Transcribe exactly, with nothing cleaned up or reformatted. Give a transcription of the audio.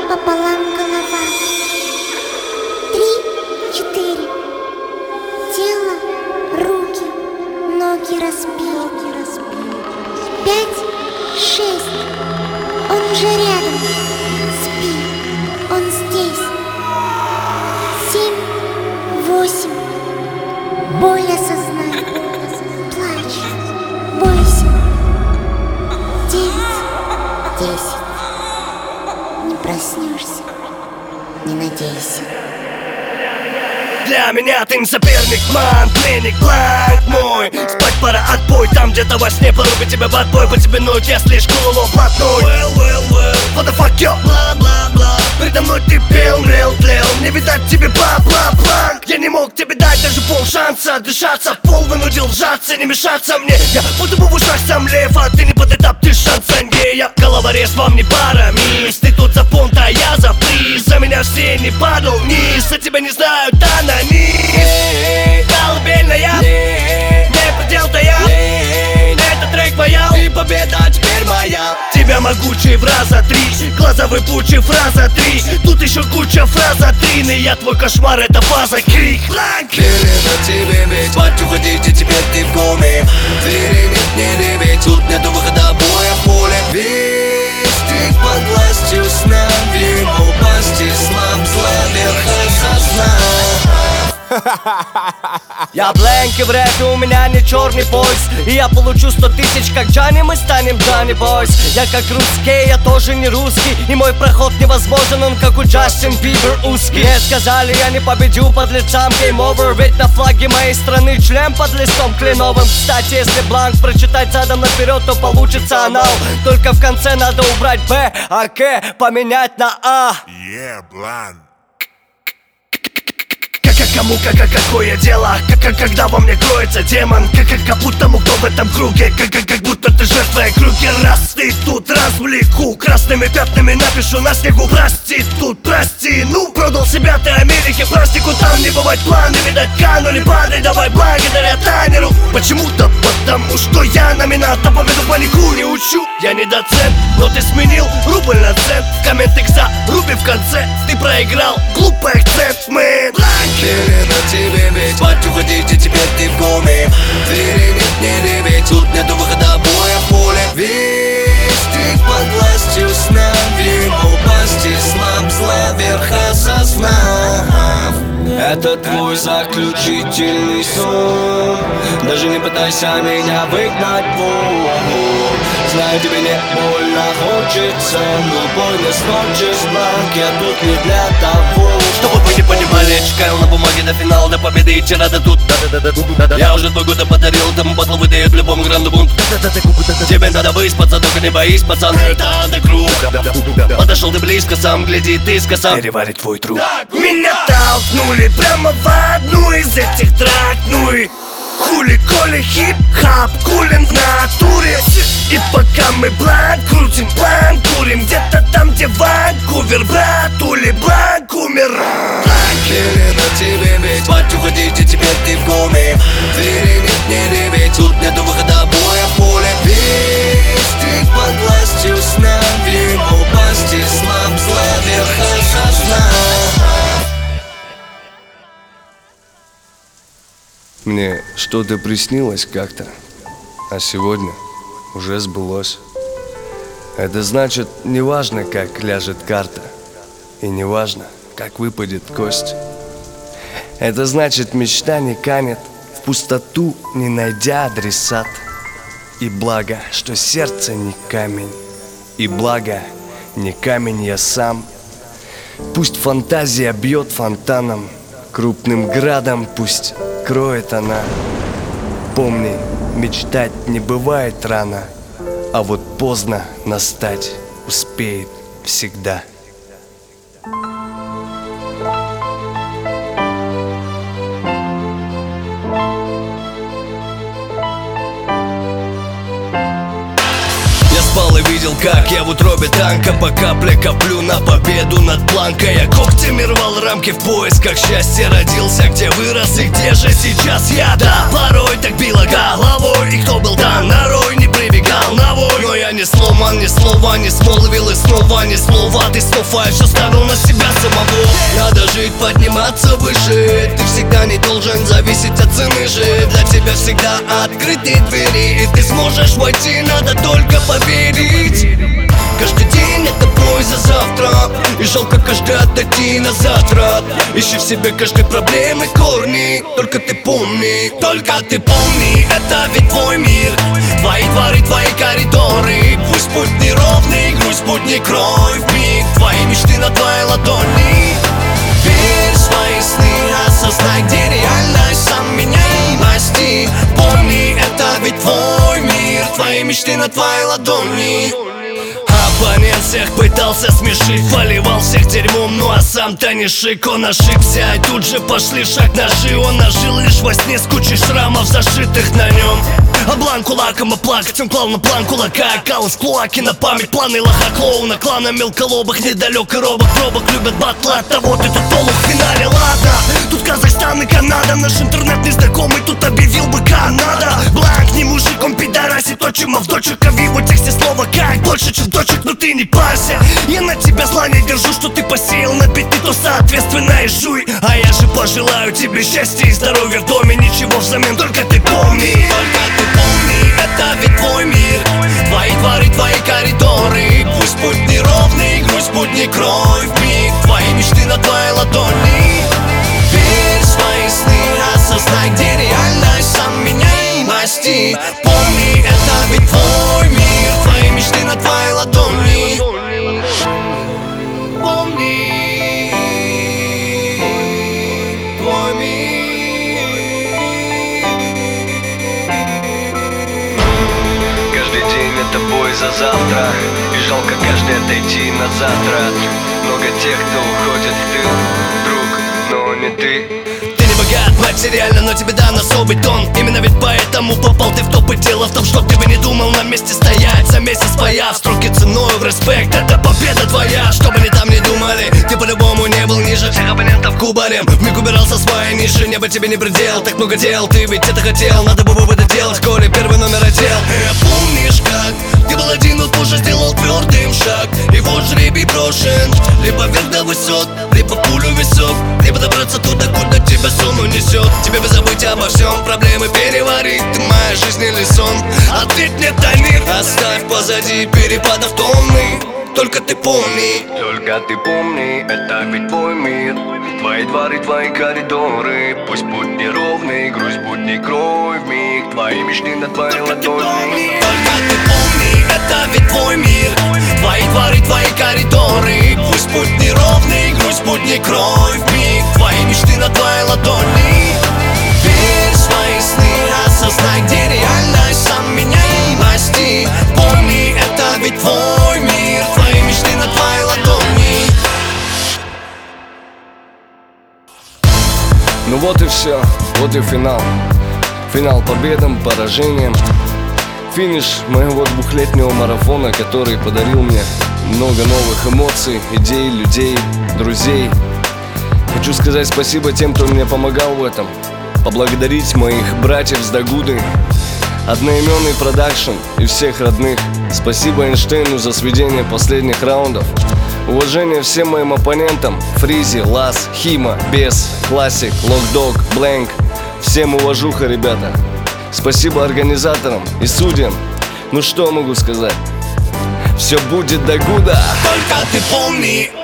пополам голова. Три, четыре. Тело, руки, ноги разбил. Пять, шесть. Он уже рядом. Спи, он здесь. Семь, восемь. Боль осознай. Плачь, бойся. Девять, десять. Не проснешься, не надейся. Для меня ты не соперник, ман, пленник, бланк мой. Спать пора, отбой, там где-то во сне порубит тебя в отбой. По тебе ноги, я слишком блатной. Well, well, well, what the fuck, yo, бла-бла-бла. Передо мной ты пел, млел, тлел. Не видать тебе бла-бла-бла. Я не мог тебе дать даже полшанса дышаться, пол вынудил вжаться, не мешаться мне. Я будто бы в ушах сам лев, а ты не под этап, ты шансонье. Я головорез, вам не пара, мисс. Ты тут за понт, а я за приз. За меня все не падал вниз, а тебя не знают, аноним. Колыбельная, не предел-то я. Это трек моя, и победа теперь моя. Тебя могучий в раза три, глаза выпучи, фраза три. Тут еще куча фраза три. Я твой кошмар, это фаза, крик. Передо тебе ведь спать уходите, теперь ты в коме. Двери нет, не реветь, тут нету выхода, боя в поле. Весь ты под властью сна, вимо упасти, слаб, зла, верха сосна. Я блэнк и в рэпе, у меня не черный пояс. И я получу сто тысяч, как Джанни, мы станем Джанни Бойс. Я как русский, я тоже не русский. И мой проход невозможен, он как у Джастин Бибер узкий. Мне сказали, я не победю под лицам, game over. Ведь на флаге моей страны член под листом кленовым. Кстати, если бланк прочитать задом наперед, то получится анал. Только в конце надо убрать Б, а К поменять на А. Yeah, бланк. Кому как, как какое дело, как, как когда во мне кроется демон, как, как, как будто мог кто в этом круге, как, как, как будто ты жертва круги. Раз ты тут развлеку, красными пятнами напишу на снегу. Прости, тут прости, ну продал себя ты Америке, пластику, там не бывает планы, видать канули, падай, давай благодаря Танеру. Почему-то потому, что я номинат, а победу панику не учу. Я не доцент, но ты сменил рубль на цент. Комменты за руби в конце, ты проиграл, глупый акцент, мэн. Передо тебе ведь спать уходите, теперь ты в коме. Двери нет, не реветь, тут нету выхода, боя в поле. Весь ты под властью сна, вимо упасти, слаб, зла, верха сосна. Это твой заключительный сон. Даже не пытайся меня выгнать вон. Знаю, тебе не больно хочется, но бой не схочешь, бланк, я тут не для того. Чтобы вы не понимали, чекал на бумаге до финала, до победы и вчера до тут. Я уже два года подарил, тому батл выдает любому гранду бунт. Тебе надо выспаться, только не боись, пацан, это до круг. Подошел ты близко, сам гляди, ты скосам переварить твой труп. Меня толкнули прямо в одну из этих трак, ну и хули-коли, хип-хап, кулин в натуре. И пока мы бланк крутим, бланк курим, где-то там, где Ванкувер, братули, бланк умер. Передо тебе ведь спать уходите, теперь ты в коме. Двери нет, не реветь, тут нету выхода, боя в поле. Весь ты под властью сна, вимо упасти, слаб, зла, верха сосна. Мне что-то приснилось как-то, а сегодня уже сбылось. Это значит, неважно, как ляжет карта, и неважно, как выпадет кость. Это значит, мечта не канет в пустоту, не найдя адресат. И благо, что сердце не камень, и благо, не камень я сам. Пусть фантазия бьет фонтаном, крупным градом пусть кроет она. Помни, мечтать не бывает рано, а вот поздно настать успеет всегда. спал и видел, как я в утробе танка по капле коплю на победу над планкой. Я когтями рвал рамки в поисках счастья, родился, где вырос и где же сейчас я. Да, порой так било головой, и кто был дан нарой, не прибегал на вой. Но я ни сломан, ни слова не смолвил и снова ни слова. Ты снова все ставил на себя самого. Надо жить, подниматься выше. Ты всегда не должен зависеть от цены же. Для тебя всегда открыты двери, и ты сможешь войти, надо только поверить. Каждый день это бой за завтра, и жалко каждый отойти на затрат. Ищи в себе каждой проблемы корни. Только ты помни, только ты помни, это ведь твой мир. Твои дворы, твои коридоры. Пусть путь неровный, грусть путь не крой. Вмиг твои мечты на твоей ладони. Верь в свои сны, осознай, где реальность, сам меняй масти. Помни, это ведь твой мир. Твои мечты на твоей ладони. Оппонент всех пытался смешить, поливал всех дерьмом, ну а сам-то не шик. Он ошибся, и тут же пошли шаг ножи. Он ожил лишь во сне с кучей шрамов, зашитых на нем. А блан кулаком оплакать, он клал на план кулака. Кал из кулаки на память, планы лоха клоуна. Клана мелколобых, недалек и робок. Пробок любят батла, от того ты тут полуфинале. Ладно, тут Казахстан и Канада. Наш интернет незнакомый тут объявил бы Канада. Бланк не мужик, он пидорасит отчима в дочек. А в его тексте слово как больше, чем дочек. Но ты не парься, я на тебя зла не держу. Что ты посеял на биты, то соответственно и жуй. А я же пожелаю тебе счастья и здоровья в доме. Ничего взамен, только ты помни. Только ты помни, это ведь твой мир. Твои дворы, твои коридоры. Пусть путь неровный, грусть путь не крой. Вмиг твои мечты на твоей ладони. Верь в свои сны, осознай, где реальность, сам меняй масти. Помни, это ведь твой мир. Твои мечты на твоей ладони. Помни, твой мир. Каждый день это бой за завтра, и жалко каждый отойти на затрат. Много тех, кто уходит в тыл, друг, но не ты. Ты не богат материально, но тебе дан особый тон. Именно ведь поэтому попал ты в топ. И дело в том, что ты бы не думал на месте стоять. За месяц появ, строки ценой в респект. Это победа твоя, что бы они там не думали. Ты по-любому не был ниже всех оппонентов кубарем. Вмиг убирался с своей ниши, небо тебе не предел. Так много дел, ты ведь это хотел. Надо было бы это делать, вскоре первый номер отдел. Э, помнишь как? Ты был один, но позже сделал твердым шаг. И вот жребий брошен. Либо вверх до высот, либо пулю в висок. Либо добраться туда, куда тебя сон унесет. Тебе бы забыть обо всем, проблемы переварить. Ты моя жизнь или сон? Ответь мне, Танир. Оставь позади перепадов тонны. Только ты помни, Только ты помни, это ведь твой мир. Твои дворы, твои коридоры. Пусть путь неровный, грусть будь не крой. Вмиг твои мечты на твоей ладони. только ты помни, это ведь твой мир. Твои дворы, твои коридоры. Пусть путь неровный, грусть будь не крой. Вмиг твои мечты на твоей ладони. Верь в свои сны, осознай, где реальность, сам меняй масти. Помни, это ведь твой мир. Твои мечты на твоей ладони. Ну вот и все, вот и финал. Финал победам, поражением. Финиш моего двухлетнего марафона, который подарил мне много новых эмоций, идей, людей, друзей. Хочу сказать спасибо тем, кто мне помогал в этом. Поблагодарить моих братьев с Дагуды, одноименный продакшн и всех родных. Спасибо Эйнштейну за сведение последних раундов. Уважение всем моим оппонентам: Фризи, Лас, Хима, Бес, Классик, Локдог, Блэнк. Всем уважуха, ребята. Спасибо организаторам и судьям. Ну что могу сказать? Все будет Дагуда. Только ты помни,